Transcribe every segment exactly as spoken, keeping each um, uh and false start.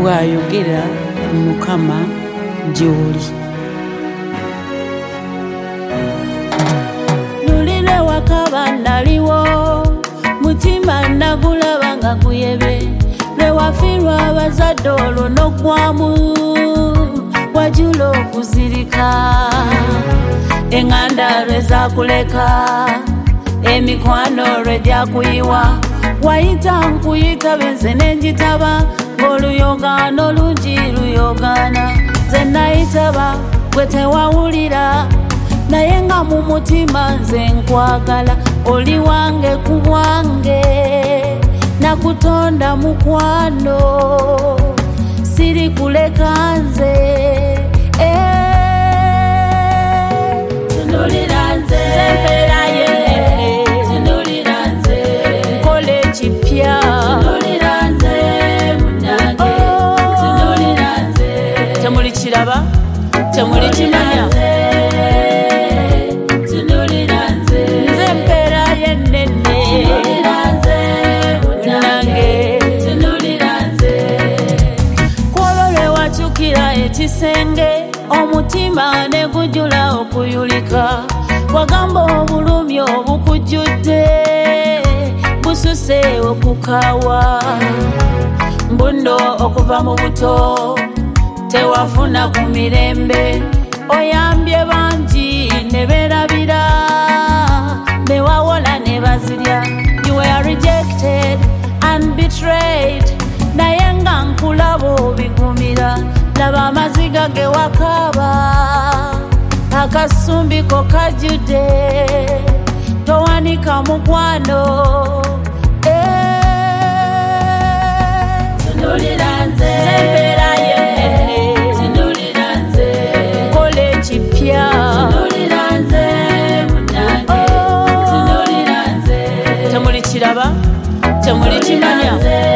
bw'ayogera Mukama gy'oli. Lulire wakaba naliwo, mutima nagulaba nga guyebe, lwe wafirwa abazadde olwo n'oggwamu wajula okuzirika. Enganda lwe zakuleka, emikwano lwe gyakuyiwa, wayita nkuyita benze nenjitaba, ng'oluyogano lungi luyogana. Nze nayitaba gwe tewawulira, naye nga mu mutima nze nkwagala. Oli wange ku bwange, nakutonda mukwano, siri kuleka nze. Tunulira nze, mpera yenene, tunulira nze, nkole kipya, tunulira nze munange, tunulira nze. Temuli kiraba, temuli kimanya, tunulira nze, nze mpera yenene, tunulira nze munange, tunulira nze. Kwolwo lwe wachukira ekisenge, omutima ne gujula okuyulika, wagamba obulumi obukujjudde bususe okukawa. Mbundo okuva mu buto tewafuna ku mirembe, oyambye bangi ne beerabira, ne wawola ne bazirya. You were rejected and betrayed, naye nga nkulaba obigumira. Laba amaziga ge wakaba, akasumbiko kajjude, towanika mukwano. Tunulira nze, mpera yenene, tunulira nze, nkole kipya, tunulira nze munange, tunulira nze. Temuli kiraba, temuli kimanya,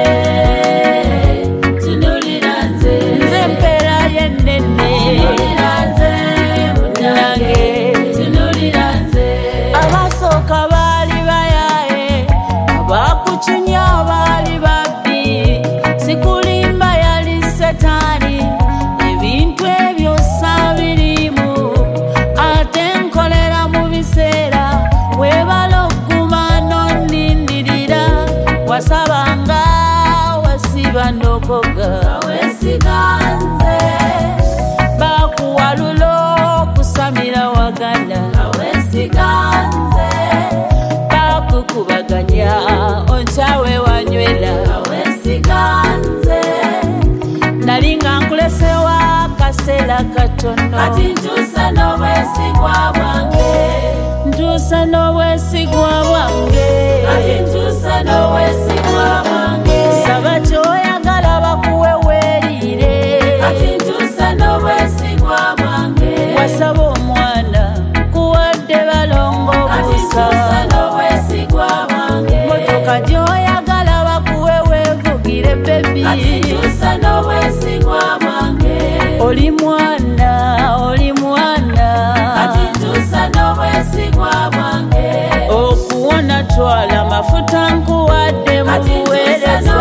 tunulira nze, nze mpera yenene, tunulira nze munange, tunulira nze. Abasooka baali bayaye, abakucunya baali babbi, sikulimba yali Setaani, ebintu ebyo saabirimu, ate nkolera mu biseera, weebala okuguma n'onnindirira, wasabanga wasiba n'okoga, awesiganze, bakuwalula okusamira waganda, awesiganze, bakukubaganya oncawe wanywera, awesiganze. Nalinga nkulesewa kaseera katono, kati ntuusa n'obwesigwa bwange, ntuusa n'obwesigwa bwange, kati ntuusa n'obwesigwa bwange. Saba ky'oyagala bakuwe weerire, kati ntuusa n'obwesigwa bwange. Wasaba omwana kuwadde balongo busa, kati ntuusa n'obwesigwa bwange. Motoka gy'oyagala bakuwe weevugire bebi, kati ntuusa n'obwesigwa bwange. Oli mwana, oli mwana, kati ntuusa n'obwesigwa bwange. Okuwona twala mafuta nkuwadde mubuweereza,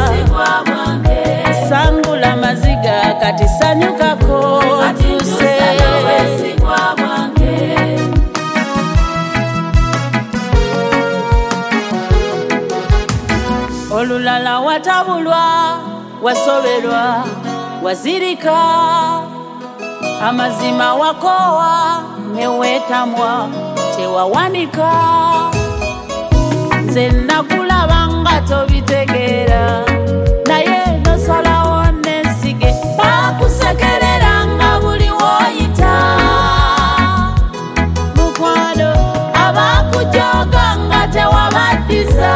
sangula maziga kati sanyukako tuse. Olulala watabulwa, wasoberwa, wazirika, amazima wakowa, newetamwa, tewawanika. Nze nakulaba nga tobitegeera, naye nosalawo nesige, bakusekerera nga buli woyita. Mukwano abakujoga nga tewabaddiza,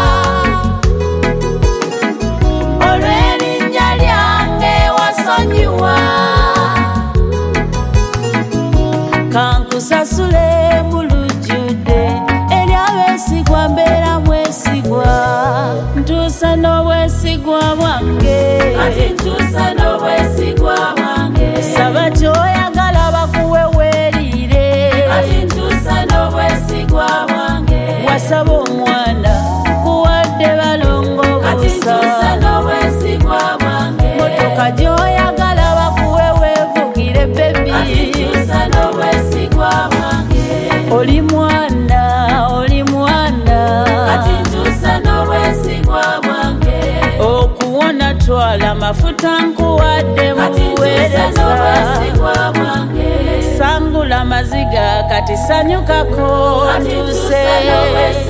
olw'erinnya lyange wasonyiwa, kankusasule mulujjudde, eri abeesigwa mbeera mwesigwa, ntuusa n'obwesigwa bwange, kati ntuusa n'obwesigwa bwange. Saba ky'oyagala bakuwe weerire, kati ntuusa n'obwesigwa bwange. Wasaba omwana kuwadde balongo busa, kati ntuusa n'obwesigwa bwange. muwona twala mafuta nkuwadde muweereza sangula maziga kati sanyukako ntuse